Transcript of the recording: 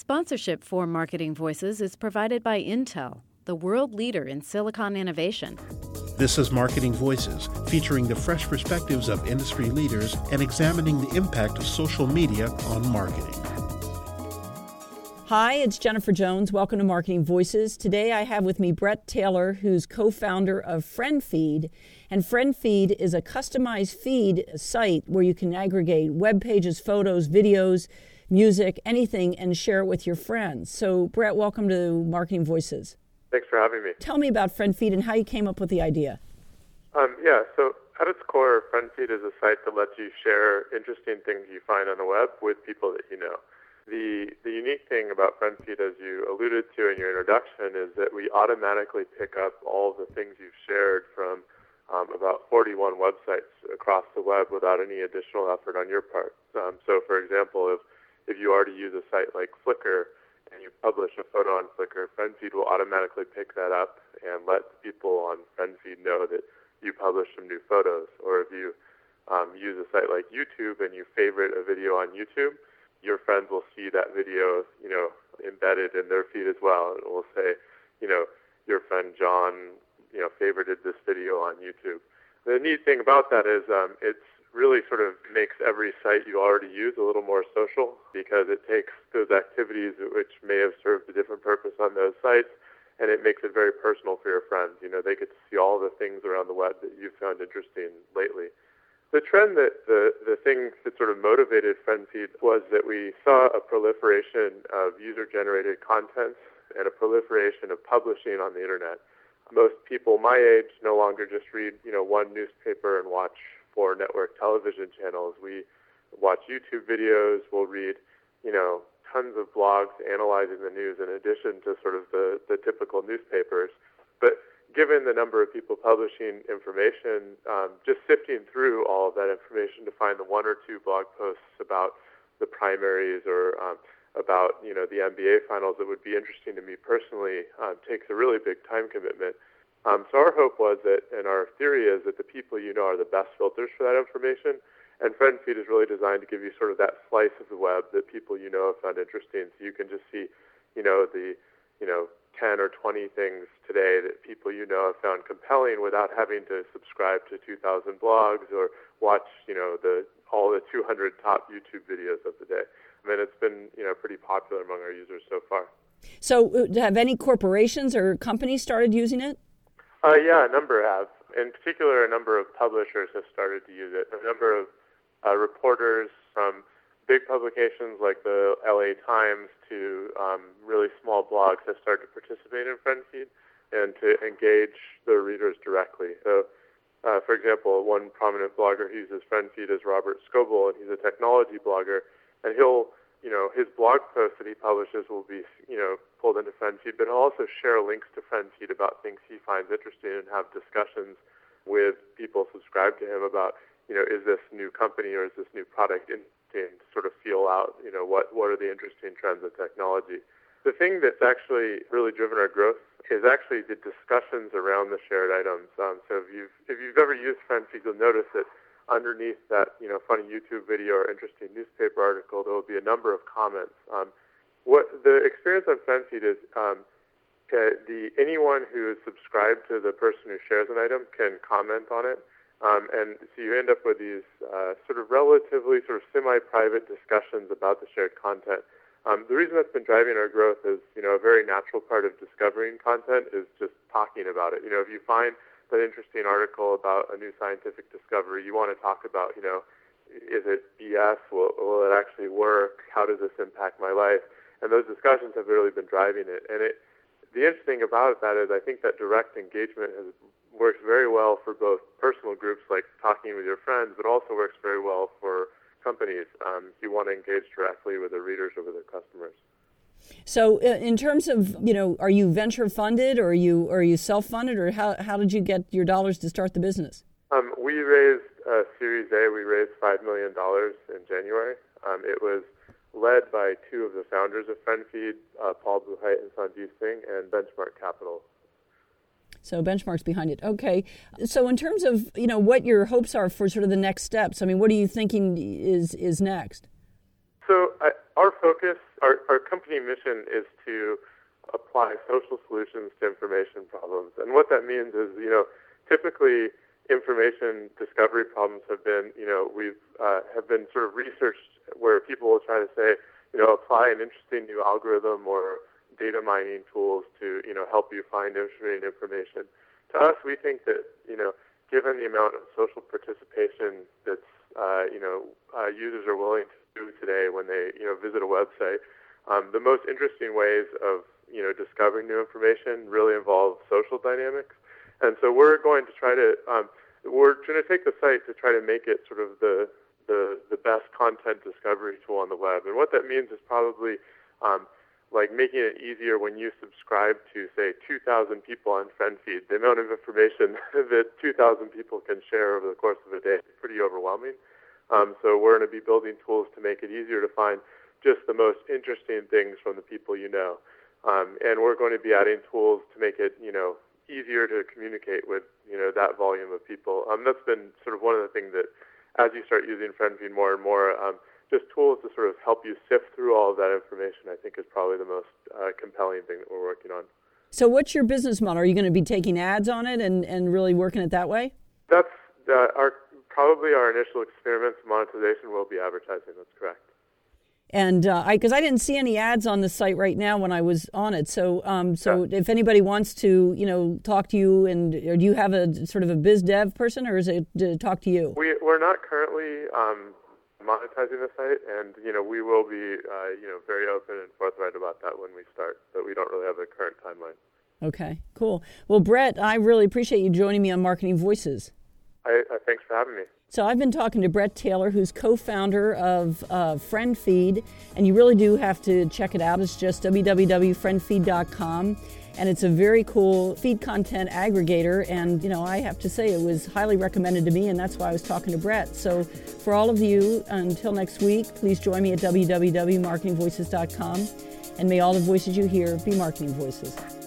Sponsorship for Marketing Voices is provided by Intel, the world leader in silicon innovation. This is Marketing Voices, featuring the fresh perspectives of industry leaders and examining the impact of social media on marketing. Hi, it's Jennifer Jones. Welcome to Marketing Voices. Today I have with me Brett Taylor, who's co-founder of FriendFeed. And FriendFeed is a customized feed site where you can aggregate web pages, photos, videos, music, anything, and share it with your friends. So, Brett, welcome to Marketing Voices. Thanks for having me. Tell me about FriendFeed and how you came up with the idea. So at its core, FriendFeed is a site that lets you share interesting things you find on the web with people that you know. The unique thing about FriendFeed, as you alluded to in your introduction, is that we automatically pick up all the things you've shared from about 41 websites across the web without any additional effort on your part. So, for example, if you already use a site like Flickr and you publish a photo on Flickr, FriendFeed will automatically pick that up and let people on FriendFeed know that you published some new photos. Or if you use a site like YouTube and you favorite a video on YouTube, your friends will see that video, embedded in their feed as well. It will say, your friend John, favorited this video on YouTube. The neat thing about that is it's really sort of makes every site you already use a little more social, because it takes those activities which may have served a different purpose on those sites, and it makes it very personal for your friends. They get to see all the things around the web that you've found interesting lately. The trend the thing that sort of motivated FriendFeed was that we saw a proliferation of user-generated content and a proliferation of publishing on the internet. Most people my age no longer just read, one newspaper and watch 4 network television channels. We watch YouTube videos, we'll read, tons of blogs analyzing the news in addition to sort of the typical newspapers. But given the number of people publishing information, just sifting through all of that information to find the 1 or 2 blog posts about the primaries or about, the NBA finals that would be interesting to me personally takes a really big time commitment. So our hope was that, and our theory is that the people are the best filters for that information. And FriendFeed is really designed to give you sort of that slice of the web that people have found interesting. So you can just see, the 10 or 20 things today that people have found compelling without having to subscribe to 2,000 blogs or watch, all the 200 top YouTube videos of the day. I mean, it's been, pretty popular among our users so far. So have any corporations or companies started using it? Yeah, a number have. In particular, a number of publishers have started to use it. A number of reporters from big publications like the LA Times to really small blogs have started to participate in FriendFeed and to engage their readers directly. So, for example, one prominent blogger who uses FriendFeed is Robert Scoble, and he's a technology blogger. And he'll, his blog posts that he publishes will be, pulled into FriendFeed, but he'll also share links to FriendFeed about things he finds interesting and have discussions with people subscribed to him about, is this new company or is this new product interesting, to sort of feel out, what are the interesting trends of technology. The thing that's actually really driven our growth is actually the discussions around the shared items. So if you've ever used FriendFeed, you'll notice that underneath that, funny YouTube video or interesting newspaper article, there will be a number of comments. What the experience on FriendFeed is, anyone who is subscribed to the person who shares an item can comment on it. And so you end up with these sort of relatively sort of semi-private discussions about the shared content. The reason that's been driving our growth is, a very natural part of discovering content is just talking about it. If you find an interesting article about a new scientific discovery, you want to talk about, is it BS? Will it actually work? How does this impact my life? And those discussions have really been driving it. And the interesting about that is I think that direct engagement works very well for both personal groups, like talking with your friends, but also works very well for companies. You want to engage directly with their readers or with their customers. So in terms of, are you venture funded or are you self-funded, or how did you get your dollars to start the business? We raised Series A. We raised $5 million in January. It was led by 2 of the founders of FriendFeed, Paul Buchheit and Sanjeev Singh, and Benchmark Capital. So Benchmark's behind it. Okay. So in terms of, what your hopes are for sort of the next steps, I mean, what are you thinking is next? So our focus our company mission is to apply social solutions to information problems. And what that means is, typically information discovery problems have been, have been sort of researched where people will try to say, apply an interesting new algorithm or data mining tools to, help you find interesting information. To us, we think that, given the amount of social participation that's, users are willing to do today when they, visit a website, the most interesting ways of, discovering new information really involve social dynamics. And so we're going to take the site to try to make it sort of the best content discovery tool on the web. And what that means is probably like making it easier when you subscribe to, say, 2,000 people on FriendFeed. The amount of information that 2,000 people can share over the course of a day is pretty overwhelming. So we're going to be building tools to make it easier to find just the most interesting things from the people you know. And we're going to be adding tools to make it, easier to communicate with, that volume of people. That's been sort of one of the things that, as you start using FriendFeed more and more, just tools to sort of help you sift through all of that information, I think, is probably the most compelling thing that we're working on. So what's your business model? Are you going to be taking ads on it and really working it that way? That's probably our initial experiments. Monetization will be advertising. That's correct. And because I didn't see any ads on the site right now when I was on it, so if anybody wants to, talk to you, or do you have a sort of a biz dev person, or is it to talk to you? We're not currently monetizing the site, and we will be very open and forthright about that when we start, but we don't really have a current timeline. Okay, cool. Well, Brett, I really appreciate you joining me on Marketing Voices. Thanks for having me. So I've been talking to Brett Taylor, who's co-founder of FriendFeed, and you really do have to check it out. It's just www.friendfeed.com, and it's a very cool feed content aggregator, and I have to say it was highly recommended to me, and that's why I was talking to Brett. So for all of you, until next week, please join me at www.marketingvoices.com, and may all the voices you hear be marketing voices.